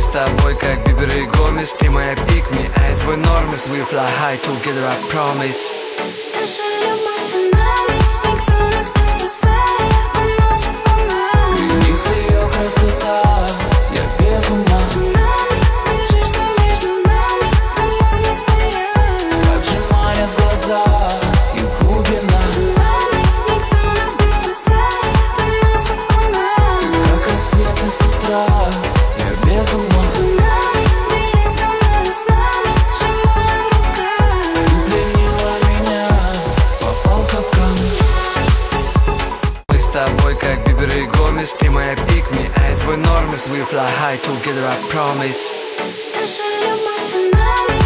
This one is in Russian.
с тобой как Бибер и Гомес. Ты моя pick me, а я твой Нормис. We fly high together, I promise. Наша любовь цунами, никто нас не спасает, уносит волна. Греет ее красота, я без ума. Цунами, скажи, что между нами со мной не стоят. Как же манят глаза и глубина. Цунами, никто нас не спасает, уносит волна. Как рассветы с утра, я без ума. Цунами, были со мной с нами, сжимая в руках. Ты пленила меня, попал в капкан. Мы с тобой как Бибер и Гомес. Ты моя pick me, а я твой Нормис. We fly high together, I promise. Наша любовь цунами.